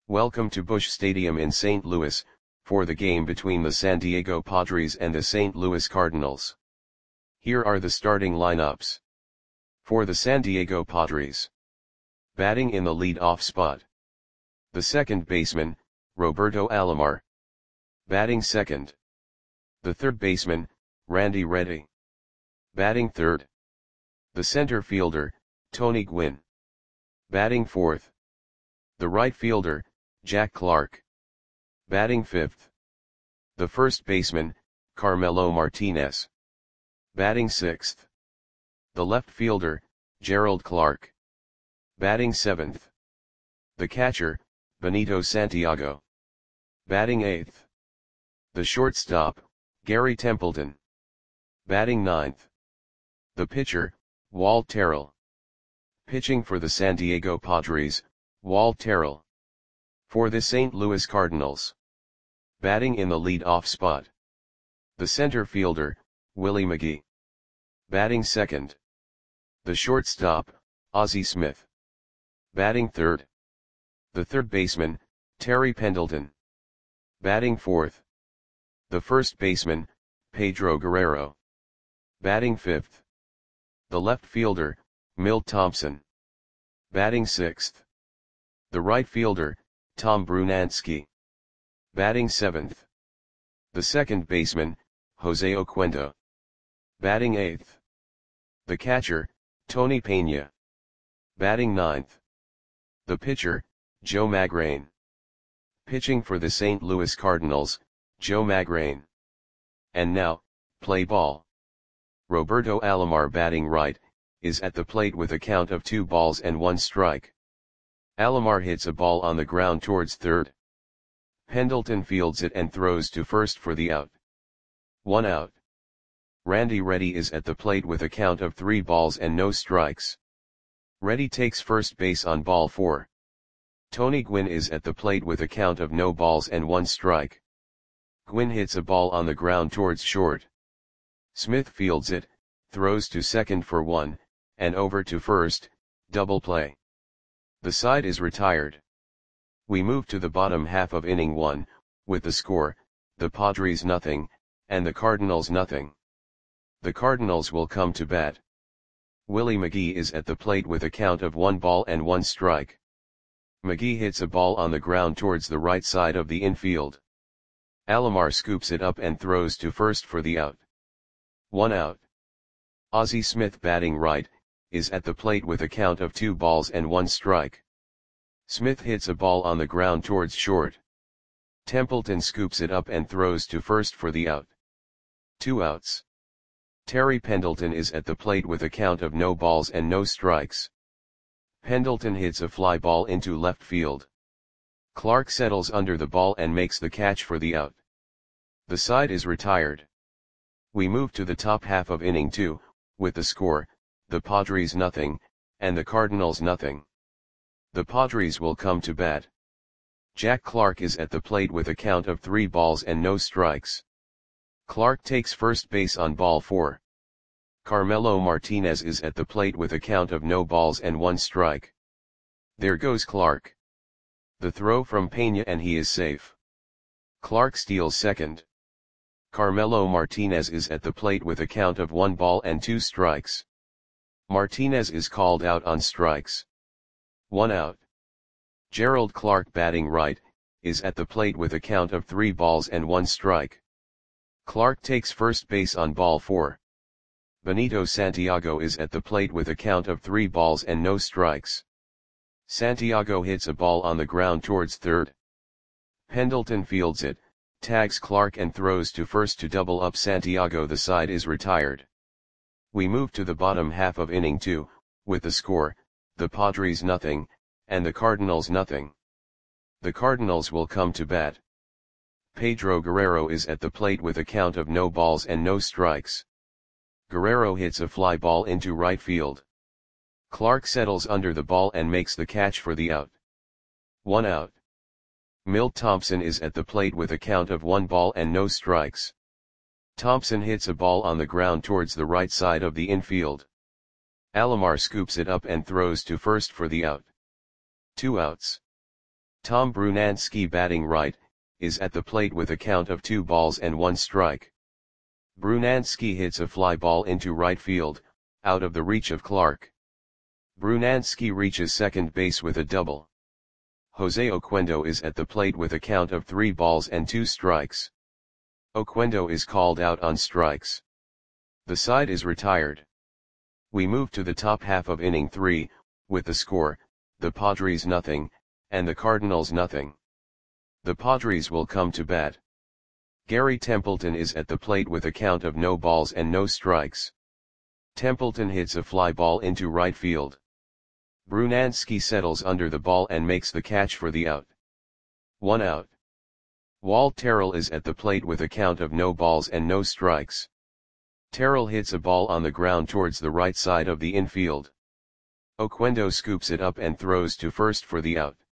Welcome to Busch Stadium in St. Louis, for the game between the San Diego Padres and the St. Louis Cardinals. Here are the starting lineups. For the San Diego Padres. Batting in the lead-off spot. The second baseman, Roberto Alomar. Batting second. The third baseman, Randy Reddy. Batting third. The center fielder, Tony Gwynn. Batting fourth. The right fielder, Jack Clark. Batting fifth. The first baseman, Carmelo Martinez. Batting sixth. The left fielder, Gerald Clark. Batting seventh. The catcher, Benito Santiago. Batting eighth. The shortstop, Gary Templeton. Batting ninth. The pitcher, Walt Terrell. Pitching for the San Diego Padres, Walt Terrell. For the St. Louis Cardinals. Batting in the lead-off spot. The center fielder, Willie McGee. Batting second. The shortstop, Ozzie Smith. Batting third. The third baseman, Terry Pendleton. Batting fourth. The first baseman, Pedro Guerrero. Batting fifth. The left fielder, Milt Thompson. Batting sixth. The right fielder, Tom Brunansky. Batting seventh. The second baseman, Jose Oquendo. Batting eighth. The catcher, Tony Pena. Batting ninth. The pitcher, Joe Magrane. Pitching for the St. Louis Cardinals, Joe Magrane. And now, play ball. Roberto Alomar batting right, is at the plate with a count of 2 balls and 1 strike. Alomar hits a ball on the ground towards third. Pendleton fields it and throws to first for the out. 1 out. Randy Reddy is at the plate with a count of 3 balls and no strikes. Reddy takes first base on ball 4. Tony Gwynn is at the plate with a count of no balls and 1 strike. Gwynn hits a ball on the ground towards short. Smith fields it, throws to second for 1, and over to first, double play. The side is retired. We move to the bottom half of inning 1, with the score, the Padres nothing, and the Cardinals nothing. The Cardinals will come to bat. Willie McGee is at the plate with a count of 1 ball and 1 strike. McGee hits a ball on the ground towards the right side of the infield. Alomar scoops it up and throws to first for the out. 1 out. Ozzie Smith batting right, is at the plate with a count of 2 balls and 1 strike. Smith hits a ball on the ground towards short. Templeton scoops it up and throws to first for the out. 2 outs. Terry Pendleton is at the plate with a count of no balls and no strikes. Pendleton hits a fly ball into left field. Clark settles under the ball and makes the catch for the out. The side is retired. We move to the top half of inning 2, with the score, the Padres nothing, and the Cardinals nothing. The Padres will come to bat. Jack Clark is at the plate with a count of 3 balls and no strikes. Clark takes first base on ball 4. Carmelo Martinez is at the plate with a count of no balls and 1 strike. There goes Clark. The throw from Pena and he is safe. Clark steals second. Carmelo Martinez is at the plate with a count of 1 ball and 2 strikes. Martinez is called out on strikes. 1 out. Gerald Clark batting right, is at the plate with a count of 3 balls and 1 strike. Clark takes first base on ball 4. Benito Santiago is at the plate with a count of 3 balls and no strikes. Santiago hits a ball on the ground towards third. Pendleton fields it, tags Clark and throws to first to double up Santiago. The side is retired. We move to the bottom half of inning 2, with the score, the Padres nothing, and the Cardinals nothing. The Cardinals will come to bat. Pedro Guerrero is at the plate with a count of no balls and no strikes. Guerrero hits a fly ball into right field. Clark settles under the ball and makes the catch for the out. 1 out. Milt Thompson is at the plate with a count of 1 ball and no strikes. Thompson hits a ball on the ground towards the right side of the infield. Alomar scoops it up and throws to first for the out. 2 outs. Tom Brunansky, batting right, is at the plate with a count of 2 balls and 1 strike. Brunansky hits a fly ball into right field, out of the reach of Clark. Brunansky reaches second base with a double. Jose Oquendo is at the plate with a count of 3 balls and 2 strikes. Oquendo is called out on strikes. The side is retired. We move to the top half of inning 3, with the score, the Padres nothing, and the Cardinals nothing. The Padres will come to bat. Gary Templeton is at the plate with a count of no balls and no strikes. Templeton hits a fly ball into right field. Brunansky settles under the ball and makes the catch for the out. 1 out. Walt Terrell is at the plate with a count of no balls and no strikes. Terrell hits a ball on the ground towards the right side of the infield. Oquendo scoops it up and throws to first for the out.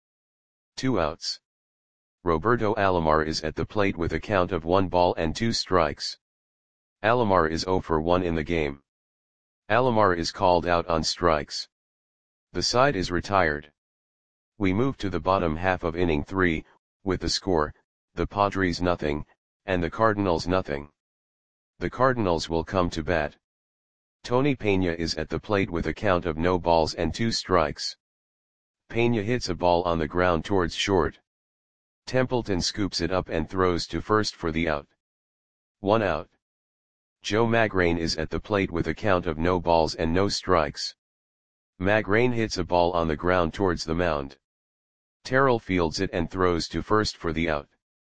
2 outs. Roberto Alomar is at the plate with a count of 1 ball and 2 strikes. Alomar is 0 for 1 in the game. Alomar is called out on strikes. The side is retired. We move to the bottom half of inning 3, with the score, the Padres nothing, and the Cardinals nothing. The Cardinals will come to bat. Tony Peña is at the plate with a count of no balls and 2 strikes. Peña hits a ball on the ground towards short. Templeton scoops it up and throws to first for the out. 1 out. Joe Magrane is at the plate with a count of no balls and no strikes. Magrane hits a ball on the ground towards the mound. Terrell fields it and throws to first for the out.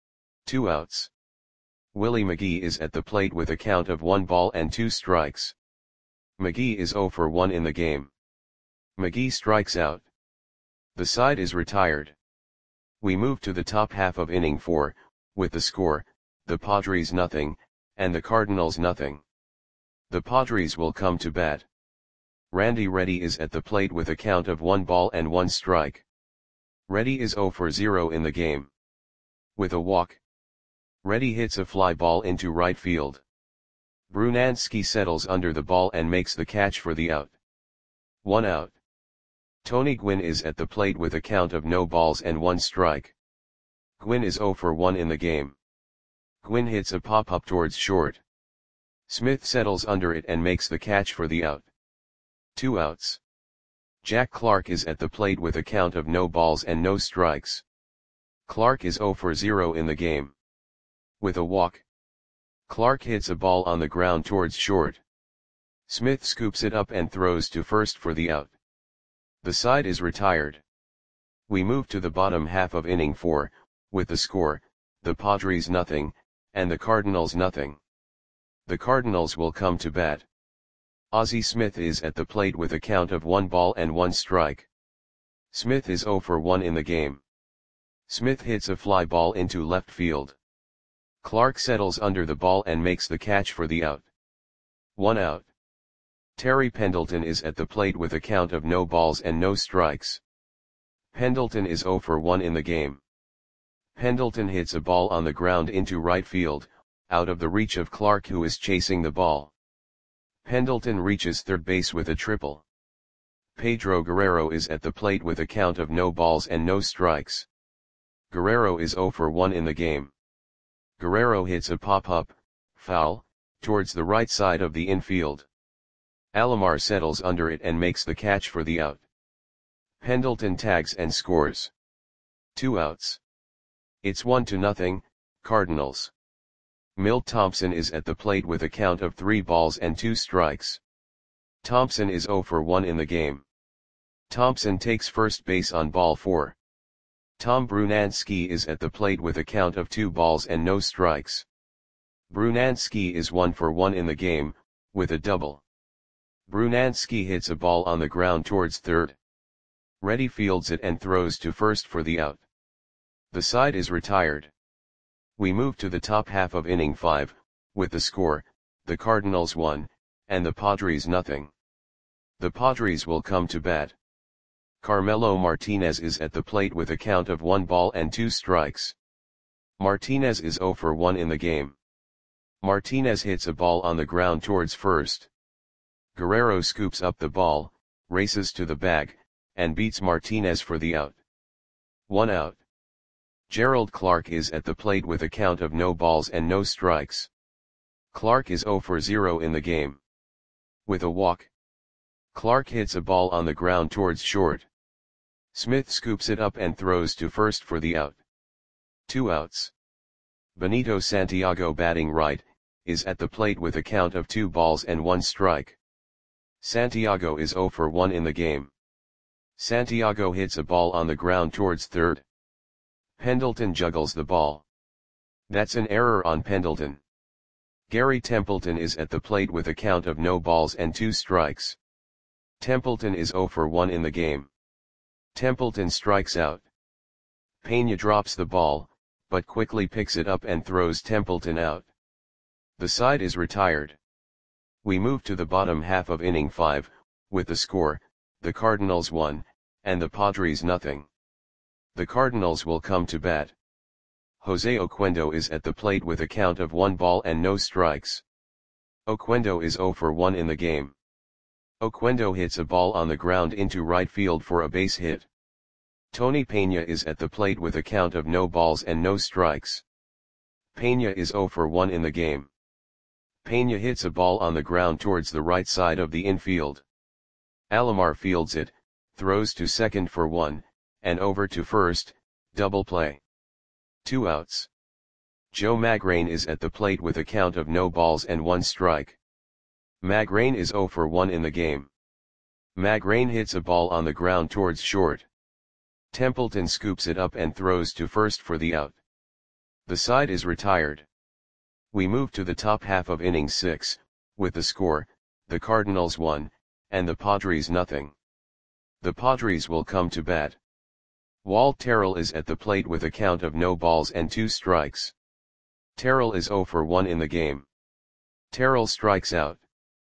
2 outs. Willie McGee is at the plate with a count of 1 ball and 2 strikes. McGee is 0 for 1 in the game. McGee strikes out. The side is retired. We move to the top half of inning 4, with the score, the Padres nothing, and the Cardinals nothing. The Padres will come to bat. Randy Reddy is at the plate with a count of 1 ball and 1 strike. Reddy is 0 for 0 in the game. With a walk, Reddy hits a fly ball into right field. Brunansky settles under the ball and makes the catch for the out. 1 out. Tony Gwynn is at the plate with a count of no balls and 1 strike. Gwynn is 0 for 1 in the game. Gwynn hits a pop-up towards short. Smith settles under it and makes the catch for the out. 2 outs. Jack Clark is at the plate with a count of no balls and no strikes. Clark is 0 for 0 in the game. With a walk, Clark hits a ball on the ground towards short. Smith scoops it up and throws to first for the out. The side is retired. We move to the bottom half of inning 4, with the score, the Padres nothing, and the Cardinals nothing. The Cardinals will come to bat. Ozzie Smith is at the plate with a count of 1 ball and 1 strike. Smith is 0 for 1 in the game. Smith hits a fly ball into left field. Clark settles under the ball and makes the catch for the out. 1 out. Terry Pendleton is at the plate with a count of no balls and no strikes. Pendleton is 0 for 1 in the game. Pendleton hits a ball on the ground into right field, out of the reach of Clark, who is chasing the ball. Pendleton reaches third base with a triple. Pedro Guerrero is at the plate with a count of no balls and no strikes. Guerrero is 0 for 1 in the game. Guerrero hits a pop-up, foul, towards the right side of the infield. Alomar settles under it and makes the catch for the out. Pendleton tags and scores. 2 outs. It's 1-0, Cardinals. Milt Thompson is at the plate with a count of 3 balls and 2 strikes. Thompson is 0 for 1 in the game. Thompson takes first base on ball 4. Tom Brunansky is at the plate with a count of 2 balls and no strikes. Brunansky is 1 for 1 in the game, with a double. Brunansky hits a ball on the ground towards third. Reddy fields it and throws to first for the out. The side is retired. We move to the top half of inning 5, with the score, the Cardinals 1, and the Padres nothing. The Padres will come to bat. Carmelo Martinez is at the plate with a count of 1 ball and 2 strikes. Martinez is 0 for 1 in the game. Martinez hits a ball on the ground towards first. Guerrero scoops up the ball, races to the bag, and beats Martinez for the out. 1 out. Gerald Clark is at the plate with a count of no balls and no strikes. Clark is 0 for 0 in the game. With a walk, Clark hits a ball on the ground towards short. Smith scoops it up and throws to first for the out. 2 outs. Benito Santiago, batting right, is at the plate with a count of 2 balls and 1 strike. Santiago is 0 for 1 in the game. Santiago hits a ball on the ground towards third. Pendleton juggles the ball. That's an error on Pendleton. Gary Templeton is at the plate with a count of no balls and 2 strikes. Templeton is 0 for 1 in the game. Templeton strikes out. Pena drops the ball, but quickly picks it up and throws Templeton out. The side is retired. We move to the bottom half of inning 5, with the score, the Cardinals 1, and the Padres nothing. The Cardinals will come to bat. Jose Oquendo is at the plate with a count of 1 ball and no strikes. Oquendo is 0 for 1 in the game. Oquendo hits a ball on the ground into right field for a base hit. Tony Pena is at the plate with a count of no balls and no strikes. Pena is 0 for 1 in the game. Pena hits a ball on the ground towards the right side of the infield. Alomar fields it, throws to second for 1, and over to first, double play. 2 outs. Joe Magrane is at the plate with a count of no balls and 1 strike. Magrane is 0 for 1 in the game. Magrane hits a ball on the ground towards short. Templeton scoops it up and throws to first for the out. The side is retired. We move to the top half of inning 6, with the score, the Cardinals 1, and the Padres nothing. The Padres will come to bat. Walt Terrell is at the plate with a count of no balls and 2 strikes. Terrell is 0 for 1 in the game. Terrell strikes out.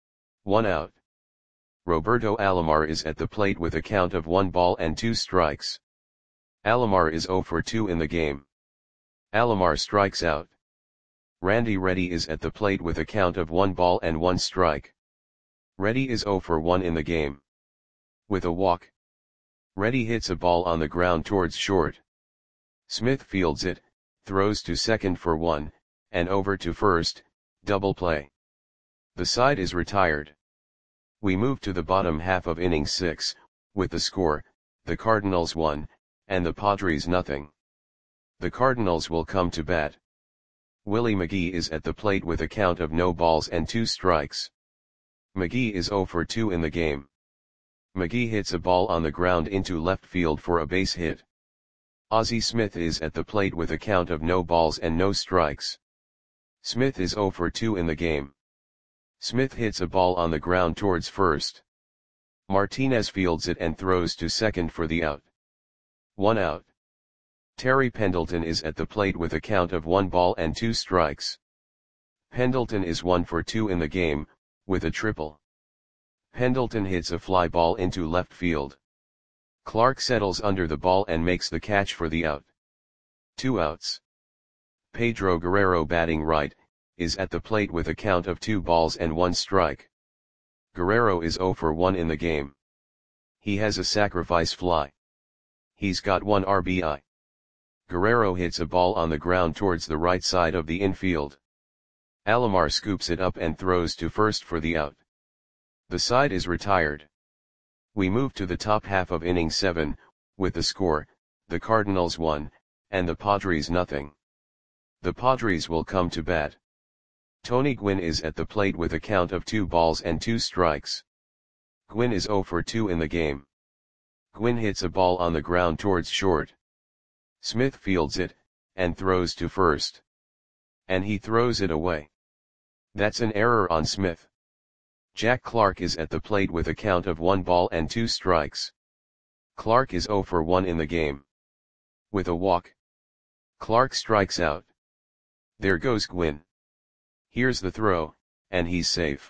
1 out. Roberto Alomar is at the plate with a count of 1 ball and 2 strikes. Alomar is 0 for 2 in the game. Alomar strikes out. Randy Reddy is at the plate with a count of 1 ball and 1 strike. Reddy is 0 for 1 in the game. With a walk, Reddy hits a ball on the ground towards short. Smith fields it, throws to second for 1, and over to first, double play. The side is retired. We move to the bottom half of inning 6, with the score, the Cardinals 1, and the Padres nothing. The Cardinals will come to bat. Willie McGee is at the plate with a count of no balls and 2 strikes. McGee is 0 for 2 in the game. McGee hits a ball on the ground into left field for a base hit. Ozzie Smith is at the plate with a count of no balls and no strikes. Smith is 0 for 2 in the game. Smith hits a ball on the ground towards first. Martinez fields it and throws to second for the out. 1 out. Terry Pendleton is at the plate with a count of 1 ball and 2 strikes. Pendleton is 1 for 2 in the game, with a triple. Pendleton hits a fly ball into left field. Clark settles under the ball and makes the catch for the out. 2 outs. Pedro Guerrero, batting right, is at the plate with a count of 2 balls and 1 strike. Guerrero is 0 for 1 in the game. He has a sacrifice fly. He's got 1 RBI. Guerrero hits a ball on the ground towards the right side of the infield. Alomar scoops it up and throws to first for the out. The side is retired. We move to the top half of inning 7, with the score, the Cardinals 1, and the Padres nothing. The Padres will come to bat. Tony Gwynn is at the plate with a count of 2 balls and 2 strikes. Gwynn is 0 for 2 in the game. Gwynn hits a ball on the ground towards short. Smith fields it, and throws to first. And he throws it away. That's an error on Smith. Jack Clark is at the plate with a count of 1 ball and 2 strikes. Clark is 0 for 1 in the game. With a walk, Clark strikes out. There goes Gwynn. Here's the throw, and he's safe.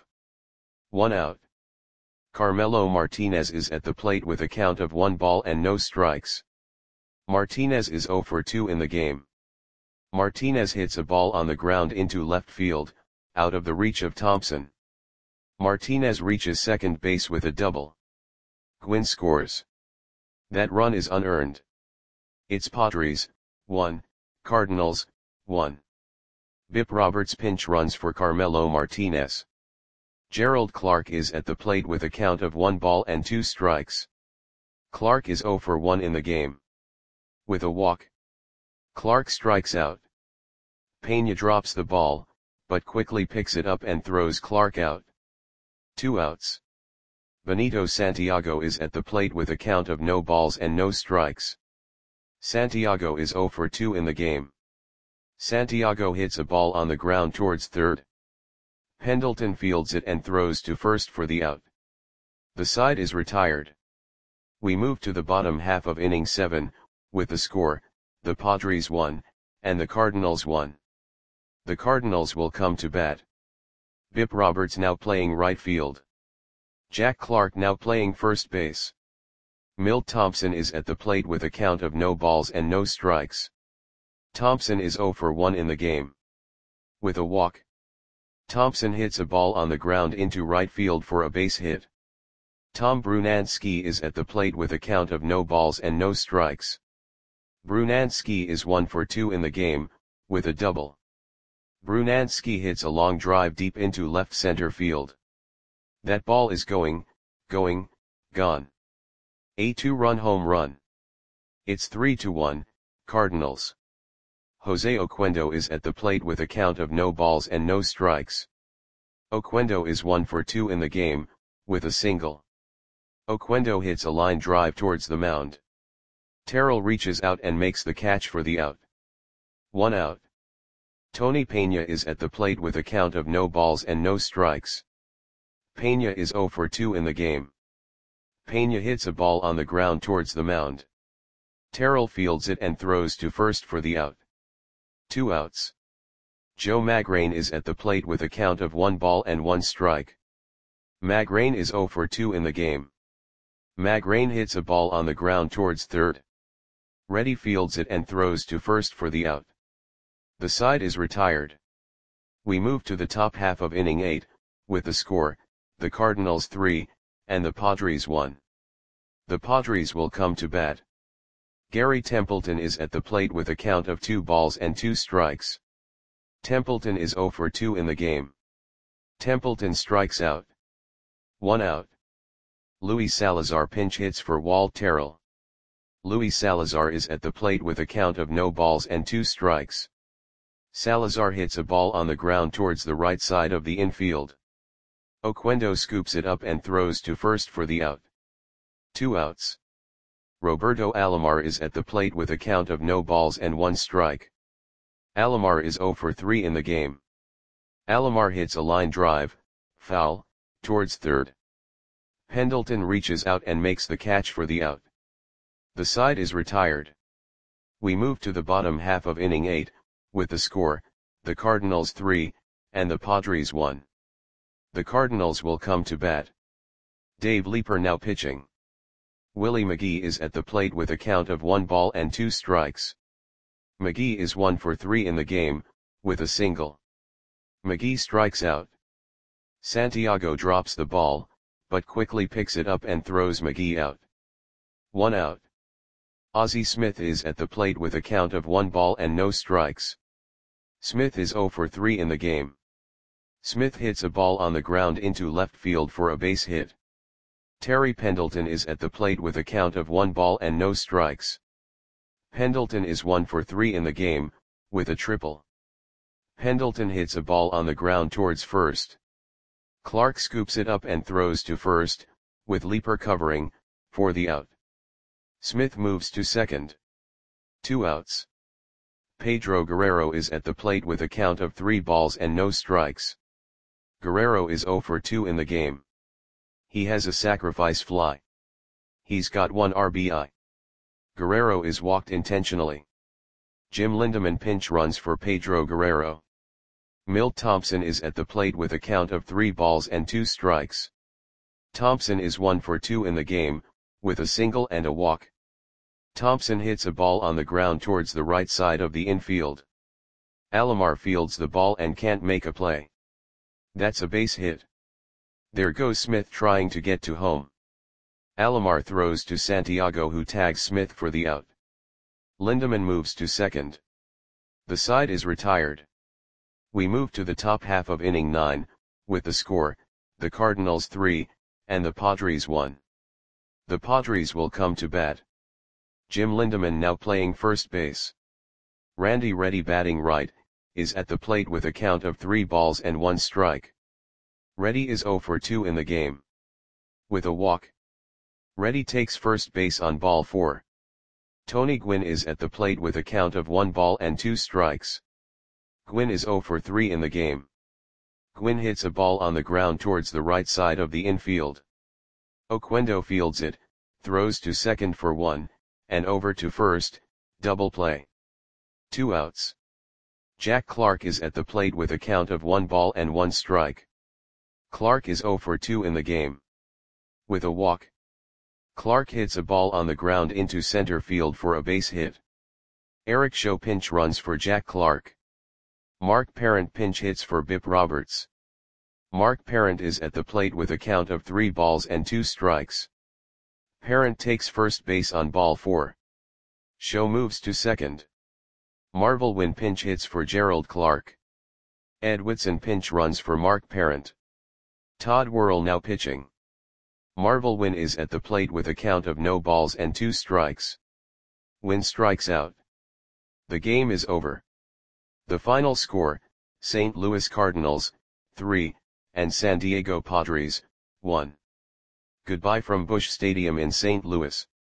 1 out. Carmelo Martinez is at the plate with a count of 1 ball and no strikes. Martinez is 0 for 2 in the game. Martinez hits a ball on the ground into left field, out of the reach of Thompson. Martinez reaches second base with a double. Gwynn scores. That run is unearned. It's Padres, 1, Cardinals, 1. Bip Roberts pinch runs for Carmelo Martinez. Gerald Clark is at the plate with a count of 1 ball and 2 strikes. Clark is 0 for 1 in the game. With a walk, Clark strikes out. Pena drops the ball, but quickly picks it up and throws Clark out. 2 outs. Benito Santiago is at the plate with a count of no balls and no strikes. Santiago is 0 for 2 in the game. Santiago hits a ball on the ground towards third. Pendleton fields it and throws to first for the out. The side is retired. We move to the bottom half of inning 7, with the score, the Padres 1, and the Cardinals 1. The Cardinals will come to bat. Bip Roberts now playing right field. Jack Clark now playing first base. Milt Thompson is at the plate with a count of no balls and no strikes. Thompson is 0 for 1 in the game. With a walk, Thompson hits a ball on the ground into right field for a base hit. Tom Brunansky is at the plate with a count of no balls and no strikes. Brunansky is 1 for 2 in the game, with a double. Brunansky hits a long drive deep into left center field. That ball is gone. A 2-run home run. It's 3-1, Cardinals. Jose Oquendo is at the plate with a count of no balls and no strikes. Oquendo is 1 for 2 in the game, with a single. Oquendo hits a line drive towards the mound. Terrell reaches out and makes the catch for the out. 1 out. Tony Pena is at the plate with a count of no balls and no strikes. Pena is 0 for 2 in the game. Pena hits a ball on the ground towards the mound. Terrell fields it and throws to first for the out. 2 outs. Joe Magrane is at the plate with a count of 1 ball and 1 strike. Magrane is 0 for 2 in the game. Magrane hits a ball on the ground towards third. Reddy fields it and throws to first for the out. The side is retired. We move to the top half of inning 8, with the score, the Cardinals 3, and the Padres 1. The Padres will come to bat. Gary Templeton is at the plate with a count of 2 balls and 2 strikes. Templeton is 0 for 2 in the game. Templeton strikes out. 1 out. Luis Salazar pinch hits for Walt Terrell. Luis Salazar is at the plate with a count of no balls and 2 strikes. Salazar hits a ball on the ground towards the right side of the infield. Oquendo scoops it up and throws to first for the out. 2 outs. Roberto Alomar is at the plate with a count of no balls and 1 strike. Alomar is 0 for 3 in the game. Alomar hits a line drive, foul, towards third. Pendleton reaches out and makes the catch for the out. The side is retired. We move to the bottom half of inning 8, with the score, the Cardinals 3, and the Padres 1. The Cardinals will come to bat. Dave Leeper now pitching. Willie McGee is at the plate with a count of 1 ball and 2 strikes. McGee is 1 for 3 in the game, with a single. McGee strikes out. Santiago drops the ball, but quickly picks it up and throws McGee out. 1 out. Ozzie Smith is at the plate with a count of 1 ball and no strikes. Smith is 0 for 3 in the game. Smith hits a ball on the ground into left field for a base hit. Terry Pendleton is at the plate with a count of 1 ball and no strikes. Pendleton is 1 for 3 in the game, with a triple. Pendleton hits a ball on the ground towards first. Clark scoops it up and throws to first, with Leeper covering, for the out. Smith moves to second. 2 outs. Pedro Guerrero is at the plate with a count of 3 balls and no strikes. Guerrero is 0 for 2 in the game. He has a sacrifice fly. He's got 1 RBI. Guerrero is walked intentionally. Jim Lindeman pinch runs for Pedro Guerrero. Milt Thompson is at the plate with a count of 3 balls and 2 strikes. Thompson is 1 for 2 in the game, with a single and a walk. Thompson hits a ball on the ground towards the right side of the infield. Alomar fields the ball and can't make a play. That's a base hit. There goes Smith trying to get to home. Alomar throws to Santiago, who tags Smith for the out. Lindemann moves to second. The side is retired. We move to the top half of inning 9, with the score, the Cardinals 3, and the Padres 1. The Padres will come to bat. Jim Lindemann now playing first base. Randy Reddy batting right, is at the plate with a count of 3 balls and 1 strike. Reddy is 0 for 2 in the game. With a walk. Reddy takes first base on ball 4. Tony Gwynn is at the plate with a count of 1 ball and 2 strikes. Gwynn is 0 for 3 in the game. Gwynn hits a ball on the ground towards the right side of the infield. Oquendo fields it, throws to second for 1, and over to first, double play. 2 outs. Jack Clark is at the plate with a count of 1 ball and 1 strike. Clark is 0 for 2 in the game. With a walk. Clark hits a ball on the ground into center field for a base hit. Eric Show pinch runs for Jack Clark. Mark Parent pinch hits for Bip Roberts. Mark Parent is at the plate with a count of 3 balls and 2 strikes. Parent takes first base on ball 4. Show moves to second. Marvel Wynn pinch hits for Gerald Clark. Ed Whitson pinch runs for Mark Parent. Todd Worrell now pitching. Marvel Wynn is at the plate with a count of no balls and 2 strikes. Wynn strikes out. The game is over. The final score, St. Louis Cardinals, 3, and San Diego Padres, 1. Goodbye from Busch Stadium in St. Louis.